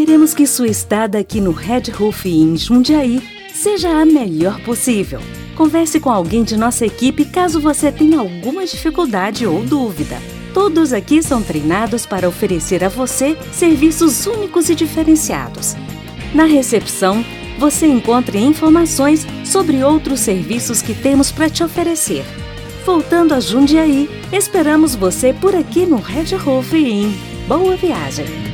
queremos que sua estada aqui no Red Roof Inn Jundiaí seja a melhor possível. Converse com alguém de nossa equipe caso você tenha alguma dificuldade ou dúvida. Todos aqui são treinados para oferecer a você serviços únicos e diferenciados. Na recepção, você encontra informações sobre outros serviços que temos para te oferecer. Voltando a Jundiaí, esperamos você por aqui no Red Roof Inn. Boa viagem!